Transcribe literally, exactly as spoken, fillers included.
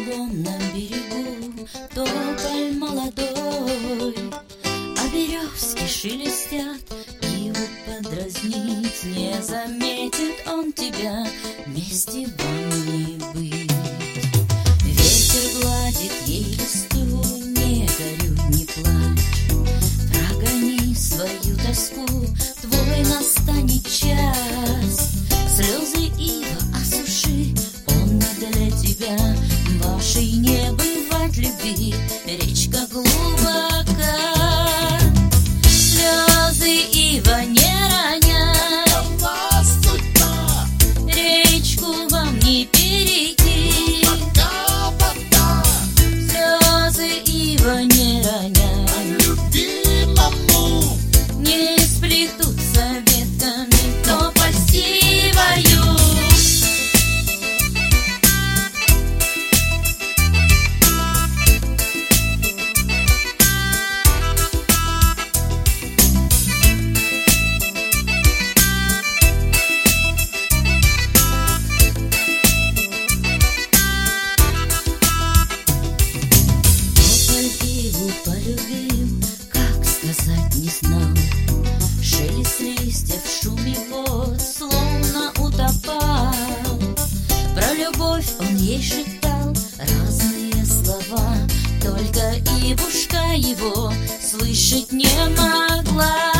лунном берегу тополь молодой, а березки шелестят, иву подразнить не заметит он тебя, вместе вам не быть. Ветер гладит ей листву, не горюй, не плачь, прогони свою тоску, твой настанет час. Слезы ива осуши, он не для тебя, вашей не бывать любви, речка глубока. Слезы ива не роняй, речку вам не перейти. Слезы ива не роняй, не сплетутся ветками, то посеваю. Полюбил, как сказать не знал, шелест листьев в шуме вод словно утопал. Про любовь он ей шептал разные слова, только ивушка его слышать не могла.